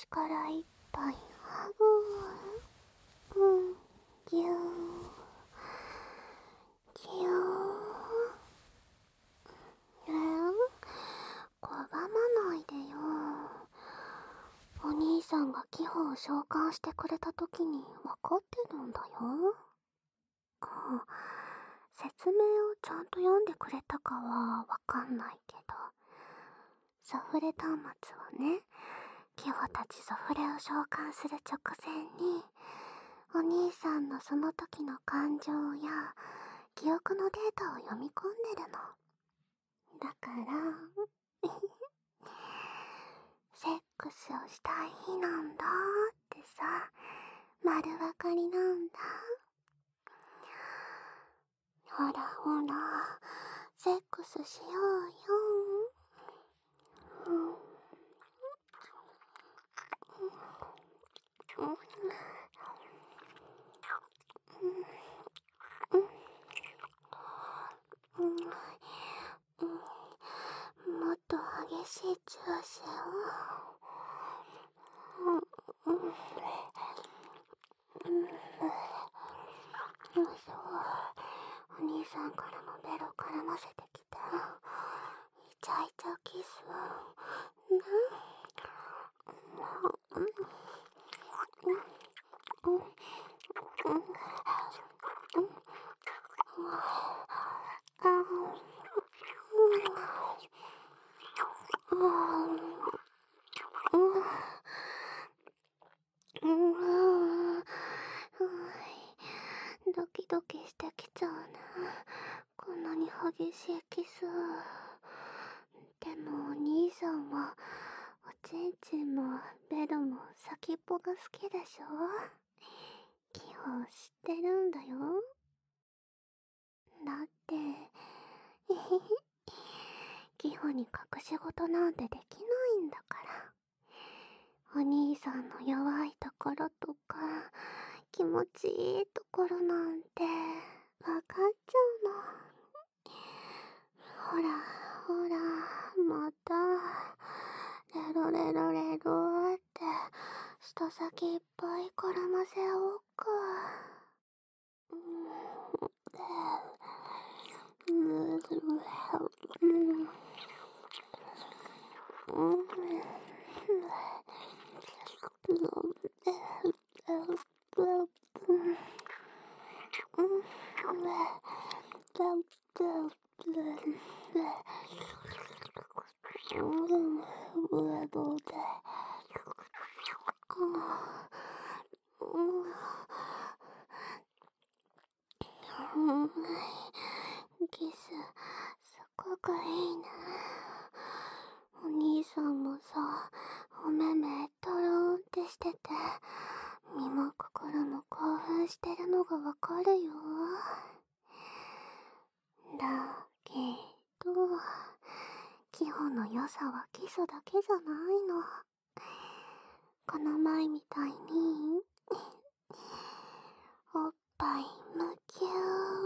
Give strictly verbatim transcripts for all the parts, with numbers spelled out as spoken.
力いっぱいハグ。うん、ぎゅーぎゅー。えー、拒まないでよ。お兄さんがキホを召喚してくれた時に分かってるんだよ。うん、説明をちゃんと読んでくれたかはわかんないけど、サフレ端末はね、キホたちサフレを召喚する直前にお兄さんのその時の感情や記憶のデータを読み込んでるの。だからセックスをしたい日なんだってさ、丸分かりなんだ。ほらほら、セックスしようよ。うん。うん。うん。うん。もっと激しいチューしよう。うん。うん。うん。よいしょ。お兄さんからもベロ絡ませてきて。イチャイチャキス。ね。うん。うん。うん。うん。ドキドキしてきちゃうね。こんなに激しいキス。でもお兄さんはおちんちんもベロも先っぽが好きでしょ。キホ知ってるんだよ。だってキホに隠し事なんてできないんだから。お兄さんの弱いところとか気持ちいいところなんてわかっちゃうの。ほらほら、またレロレロレロって舌先いっぱい絡ませ合おうか。うんうんうんキス、すごくいいね。お兄さんもさ、お目目トローンってしてて、身も心も興奮してるのがわかるよ。だけど、キホの良さはキスだけじゃないの。この前みたいにおっぱいむきゅ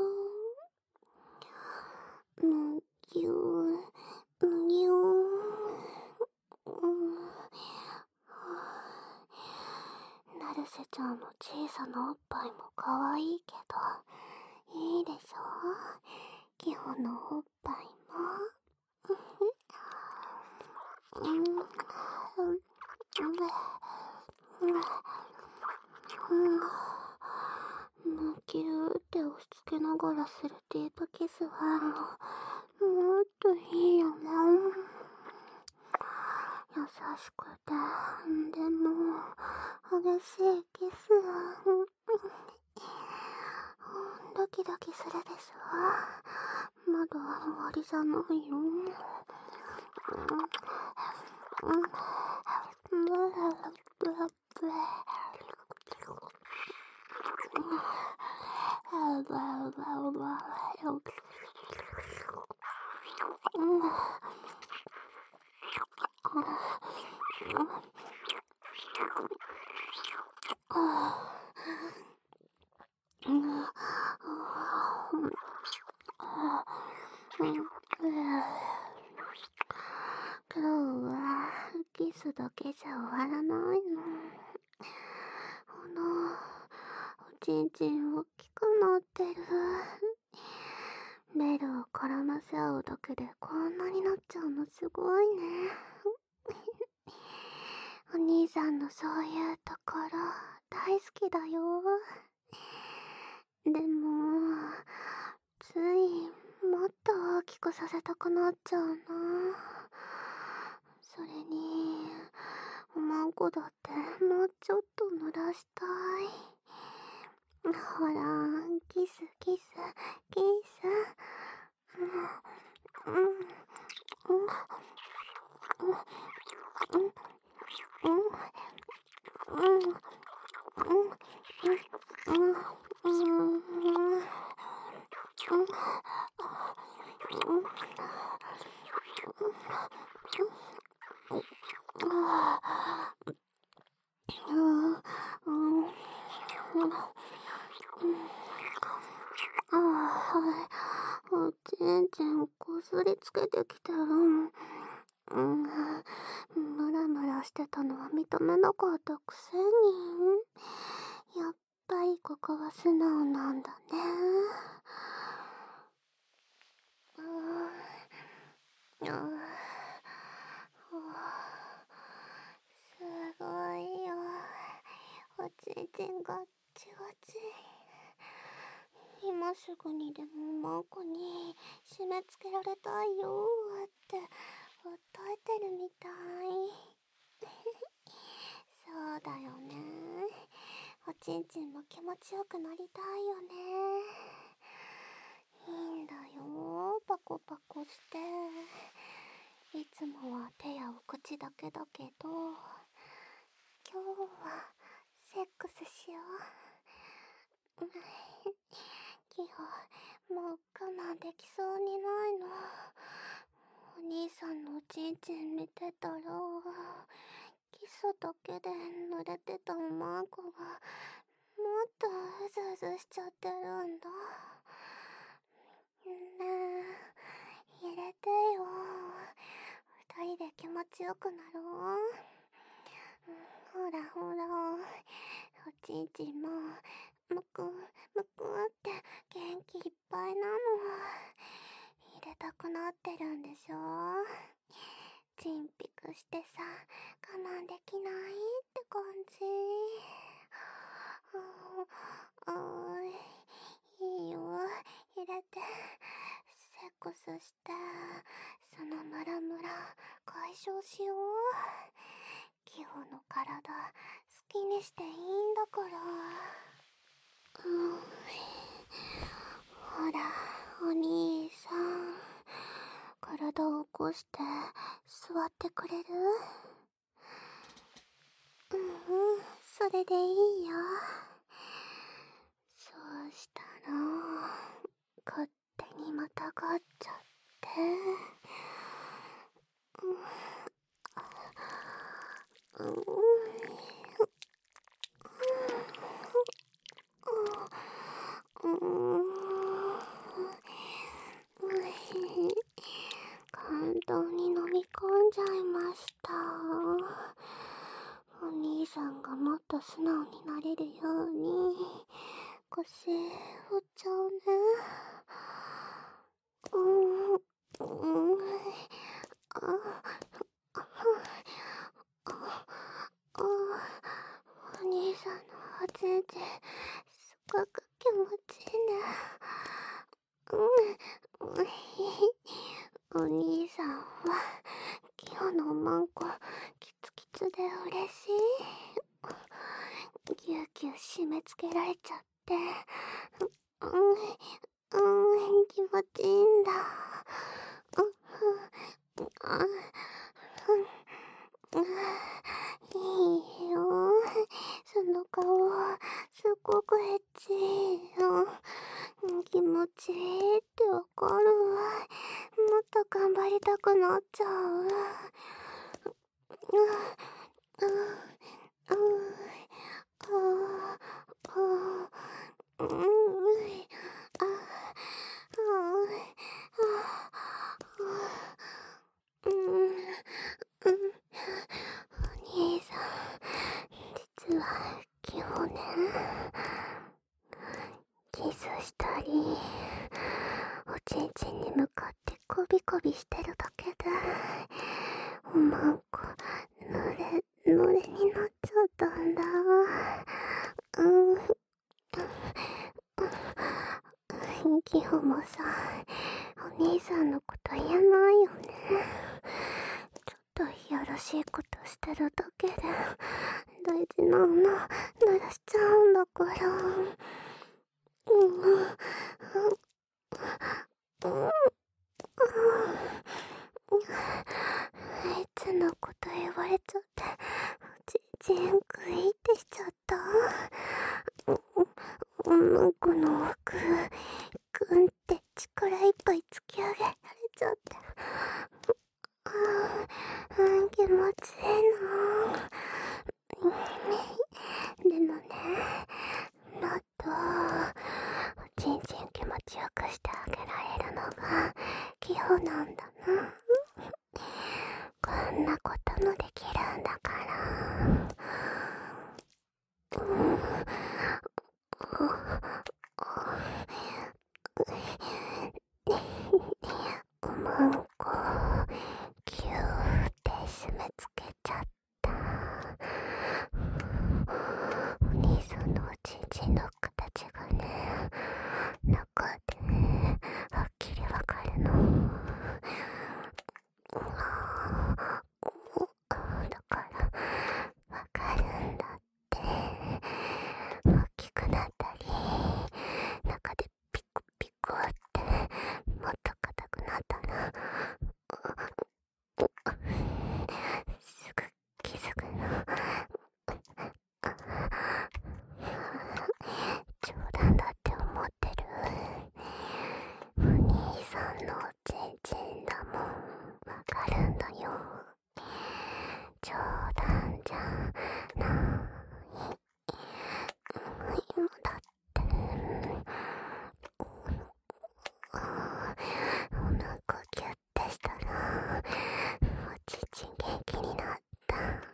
ー、むきゅー、むにゅー、うん、ナルセちゃんの小さなおっぱいも可愛いけど、いいでしょ。キホのおっぱいもうん、うん、むきゅーって押し付けながらするディープキスはもっといいよね。優しくてでも激しいキス。ドキドキするでしょ。まだ終わりじゃないよ。今日はキススだけじゃ終わらないの。あの、おちんちん大きくなってる。ベルを絡ませ合うだけでこんなになっちゃうのすごいね。お兄さんのそういうところ大好きだよ。でも、ついもっと大きくさせたくなっちゃうな。それに、おまんこだってもうちょっと濡らしたい。ほら、キスキスキス。うんうんうんうんうんうんああ、はい。おちんちんこすりつけてきてる。うん、ムラムラしてたのは認めなかったくせに。やっぱりここは素直なんだね。うーん、あすごいよ。おちんちんガッチガチ。今すぐにでもマンコに締め付けられたいよって訴えてるみたい。そうだよね。おちんちんも気持ちよくなりたいよね。いいんだよ、パコパコして。いつもは手やお口だけだけど、今日はセックスしよう。キホ、もう我慢できそうにないの。お兄さんのおちんちん見てたら、キスだけで濡れてたおまんこがもっとうずうずしちゃってるんだ。ねえ、入れてよ。二人で気持ちよくなろう。ほらほら、おちんちんもむくむくって元気いっぱいなの。入れたくなってるんでしょ。チンピクしてさ、我慢できないって感じ。ああ、いいよ、入れて。セックスして、そのムラムラ解消しよう。キホの体、好きにしていいんだから。うん、ほら、お兄さん。体を起こして座ってくれる？うんうん、それでいいよ。そうしたら、勝手にまたがっちゃって。うん、うん、うん、うん、簡単に飲み込んじゃいました。お兄さんがもっと素直になれるように腰振っちゃうね。うん、うん、あ、あ、あ、あ、お兄さんのおちんちんすごく気持ちいいね。うん、お兄さんは今日のおまんこキツキツで嬉しい。ぎゅうぎゅう締め付けられちゃって、うん、うん、気持ちいいんだ。うん、あ、うん、いいよ。その顔、すっごくエッチいよ。気持ちいいってわかるわ。もっと頑張りたくなっちゃう。うん、うん、うん、うん、うん、うん、あ、うん、うん、うん、 こびこびしてるだけでおまんこ濡れ濡れになっちゃったんだ。うん。キホもさ、お兄さんのこと言えないよね。ちょっといやらしいことしてるだけで大事なの濡らしちゃうんだから。うん、うん、うん、いつのこと言われちゃってちんちんグイってしちゃった。うん、この服グンって力いっぱい突き上げられちゃって、うん、うん、気持ちいいな。でもね、もっとおちんちん気持ちよくしてあげられるのがキホなんだな。こんなこともできるんだから。うん、おまんこキューって締め付けちゃった。お兄さんのおちんちんの形がね、中ではっきりわかるの。だからわかるんだって。大きくなったり中でピクピクってもっと硬くなったらすぐ気づくの。冗談だって思ってる。お兄さんのおちんちんだもん。わかるんだよ。冗談じゃない。今だっておなかギュッてしたらおちんちん元気になった。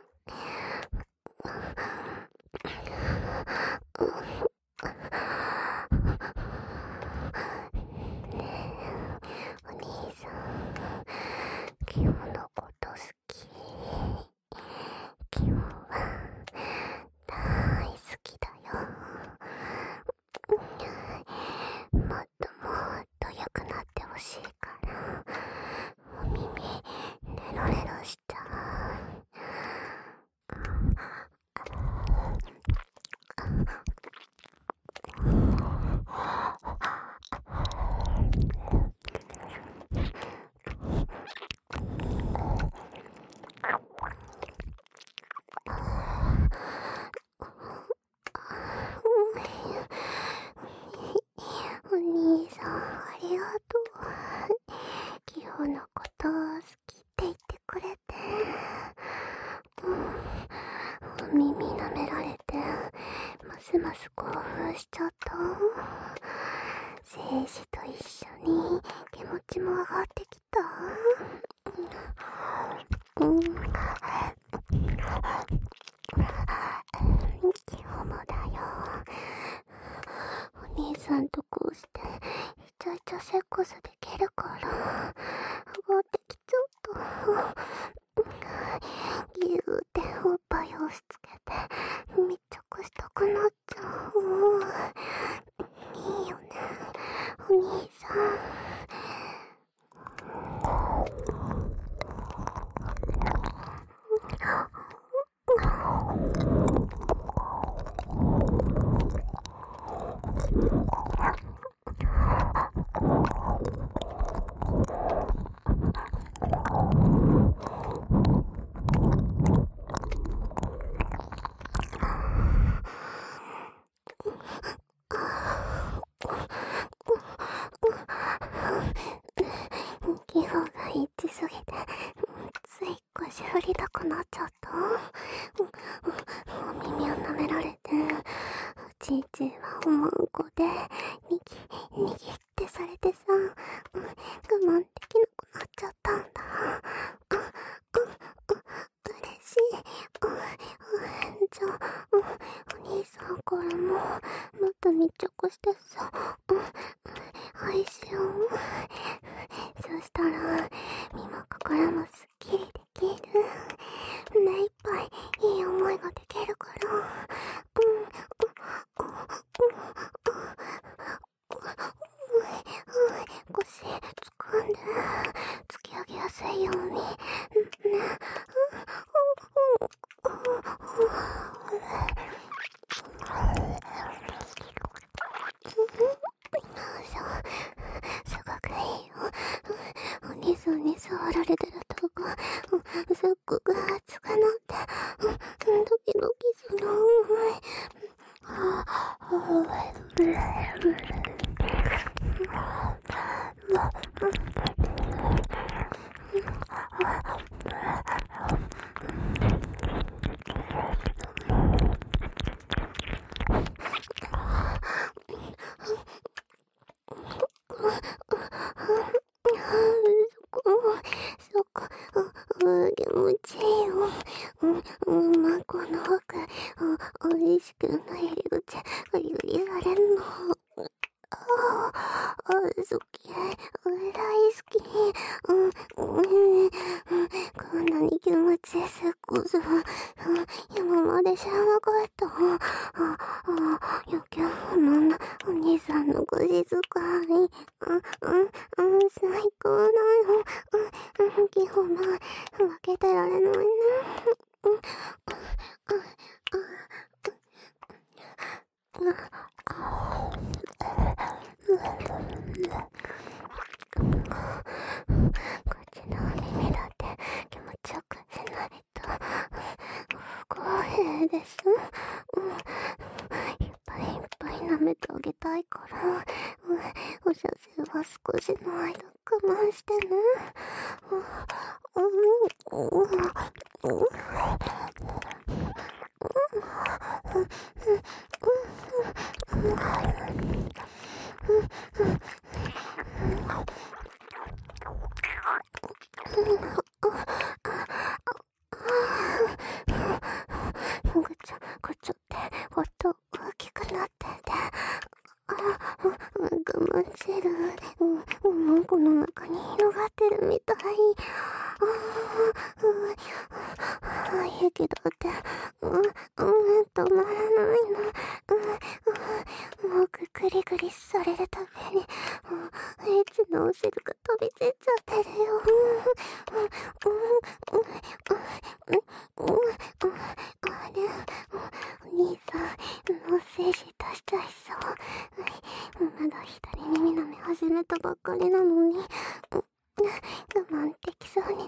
ねえお兄さん、キヨのこと好き？キヨは大好きだよ。もっともっと良くなってほしいからお耳ネロネロしちゃう。お兄さんありがとう。キヨのこと好きって言ってくれて、うん、お耳舐められてますます興奮しちゃった。精子と一緒に気持ちも上がってきた。うん、キヨもだよ。お兄さんとこうしてイチャイチャセックスできるから上がってきちゃった。ギューっておっぱい押し付けて密着したくなっちゃう。いいよねお兄さん。キヨが一致すぎてつい腰振りたくなっちゃった。お耳を舐められておちんちんはおまんこでにぎにぎってされてさ、我慢できなくなっちゃったんだ。嬉しい。じゃあお兄さんからももっと密着してさ愛しよう。そしたら身も心もすっきりできる。目いっぱいいい思いができるから。うん腰掴んで突き上げやすいようにね。すごくいいよ。お兄さんに触られてるとこ、すっごく熱くなって、ドキドキする。そこ、うん、気持ちいいよ。うん、マコの奥、おいしくない入り口、グリグリされるの。ああ、好き、大好き。うん、うん、こんなに気持ちいいセックス、今まで知らなかった。ああ、余計なお兄さんの腰遣い。うん、うん、うん、最高だよ。うん、うん、基本は負けてられないね。うん、うん、うん、うん、こっちのお耳だって気持ちよくしないと不公平でしょ。うん、いっぱいいっぱい舐めてあげたいから、うん、お射精は少しの間我慢してね。うん、うん、うん、うん、ぐちょぐちょって音大きくなってて、あ、我慢汁、うん、うん、この中に広がってるみたい。ああ、うん、いいけどって、うん、うん、止まらないの。うん、もうグリグリされるたびに、うん、エッチのお汁が飛び散っちゃってるよ。うん、うん、うん、うん、うん、うん、あれ、お兄さん、もう精子出しちゃいそう。まだ左耳舐め始めたばっかりなのに、我慢できそうにない？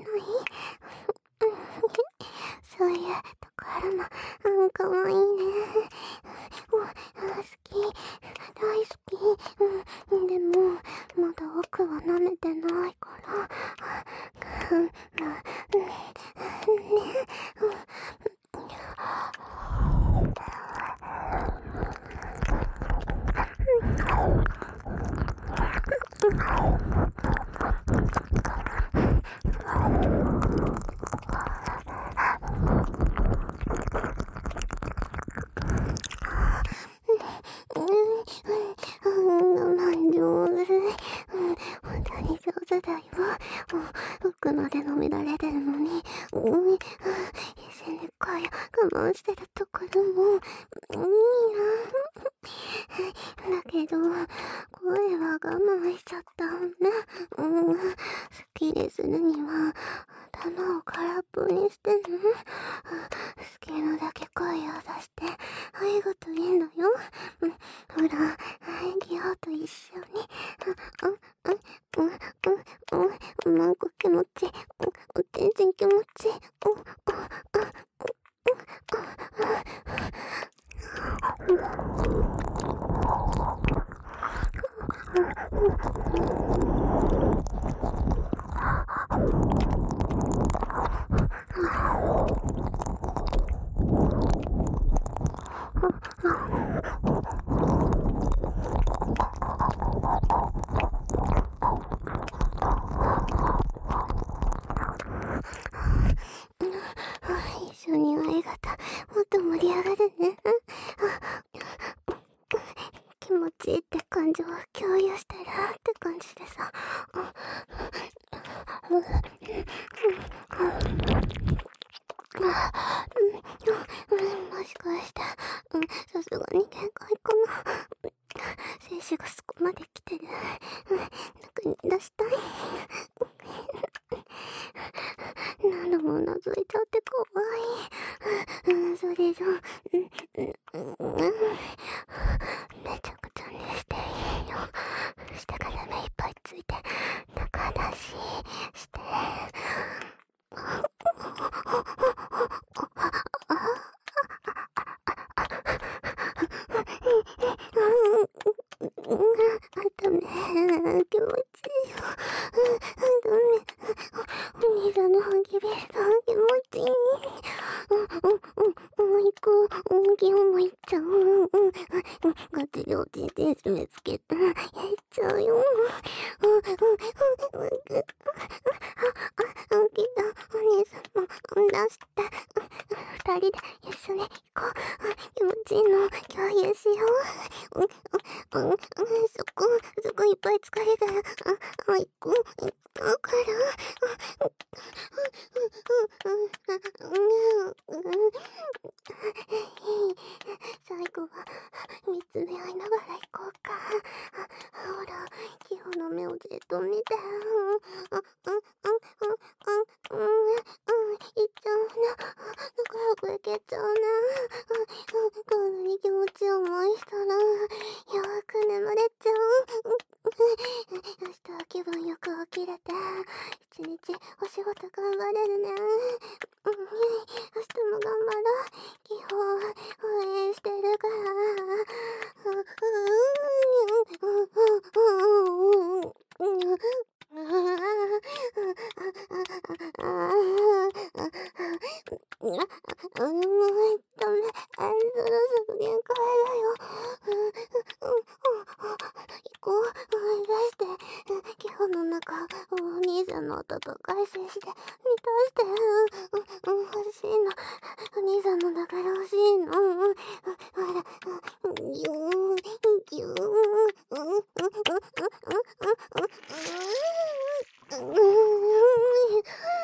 そういうところも、うん、かわいいね。うん、好き、大好き。うん、でも、まだ奥は舐めてないから。うん、うん、ね、うん。我慢上手。うん、本当に上手だよ。奥まで飲められてるのに、うん、必死に声を我慢してるところも、いいな。だけど、声は我慢しちゃったね。うん、すっきりするには、頭を空っぽにしてね。好きなだけ声を出して、愛がといいんだよ。うん、ほら、ギオと一緒に。うん、うん、うん、うん、うん、なんか気持ちいい。うん、全然気持ちいい。うん、うん、うん、一緒に会い方もっと盛り上がるね。気持ちいいって感情を共有してるって感じでさ、 もしかして、うん、さすがに限界かな。精子がそこまで来てる。うん、中に出したい。何度もうなずいちゃってかわいい。うん、それじゃ、うん、うん、うん、めちゃくちゃにしていいよ。下から目いっぱいついて、中出しして。あとね、気持ちいいよ。あとね、お兄さんの本気でさ、気持ちいい。うん、うん、うん、もう行こう。うん、基本も行っちゃう。うん、うん、ガチ両手で締め付けた。やっちゃうよ。うん、うん、うん、うん、うん、うん、あ、うん、けど、お兄さんも、うん、出して。二人で一緒に行こう。うん、気持ちいいの共有しよう。うん、うん、うん、そこ、そこいっぱい疲れたら、あ、あ、行こう、行こうから、最後は、見つめ合いながら行こうか。ほら、キヨの目をじっと見て。うん、うん、うん、うん、うん、うん、うん、行っちゃうな。仲良く行けちゃうな。うん、こんなに気持ちいい思いしたら、よく眠れちゃう。明日は気分よく起きれて、一日お仕事頑張れるね。うん、明日も頑張ろう。基本応援してるから。うん、うん、うん、うん、うん、うん、うん、うん、うん、うん、もうダメ。そろそろ限界だよ。うん、うん、行こう。出して。今日の中、お兄さんの温かい精子で満たして。うん、うん、欲しいの。お兄さんのだから欲しいの。うん、うん、ほら、うん、ぎゅーん、ぎゅーん、うん、うん、うん、うん、うん、うん、うん、うん、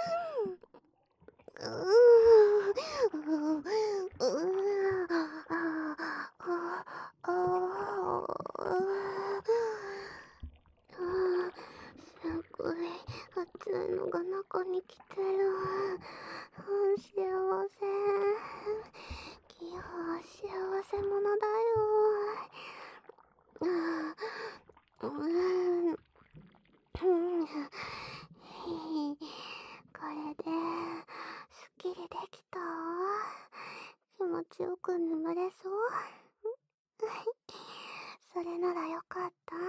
すごい熱いのが中に来てる。幸せ。キヨは幸せ者だよ。うん。これですっきりできた。気持ちよく眠れそう。それならよかった。